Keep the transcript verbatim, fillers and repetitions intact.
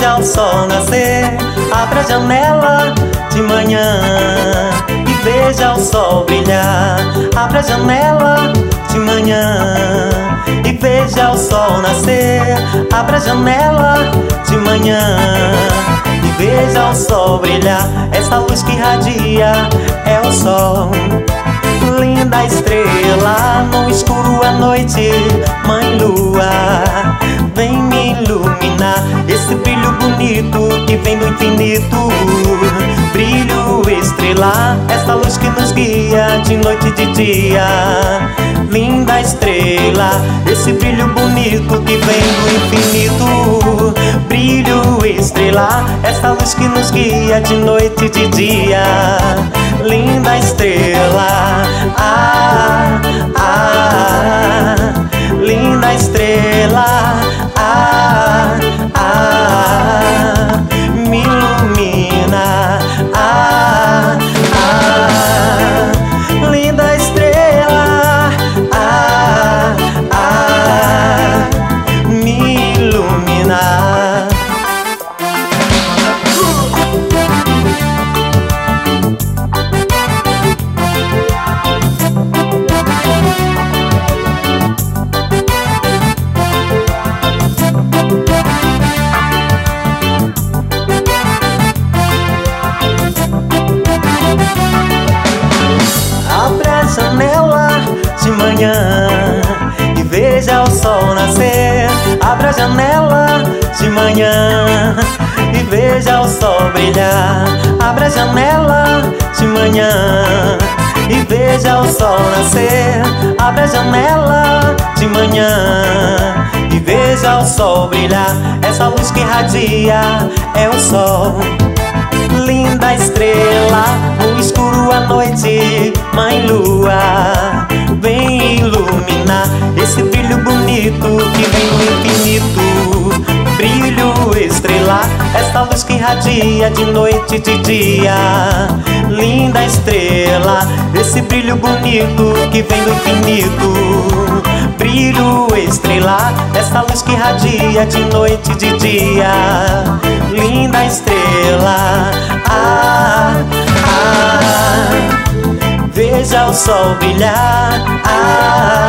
veja o sol nascer. Abra a janela de manhã e veja o sol brilhar. Abra a janela de manhã e veja o sol nascer. Abra a janela de manhã e veja o sol brilhar. Essa luz que irradia é o sol. Linda estrela no escuro à noite, mãe lua, vem me iluminar. Esse brilho bonito que vem do infinito, brilho estrelar, essa luz que nos guia de noite e de dia. Linda estrela, esse brilho bonito que vem do infinito, brilho estrelar, essa luz que nos guia de noite e de dia. Linda estrela, ah, ah, linda estrela, ah, ah, me ilumina, ah, ah, linda estrela, ah, ah, me ilumina. Janela de manhã e veja o sol nascer. Abra a janela de manhã e veja o sol brilhar. Abra a janela de manhã e veja o sol nascer. Abra a janela de manhã e veja o sol brilhar. Essa luz que irradia é o sol. Linda estrela no escuro à noite, mãe lua, vem iluminar. Esse brilho bonito que vem do infinito, brilho estrelar, essa luz que irradia de noite e de dia. Linda estrela, esse brilho bonito que vem do infinito, brilho estrelar, essa luz que irradia de noite e de dia. Linda estrela, ah, ah, veja o sol brilhar, ah,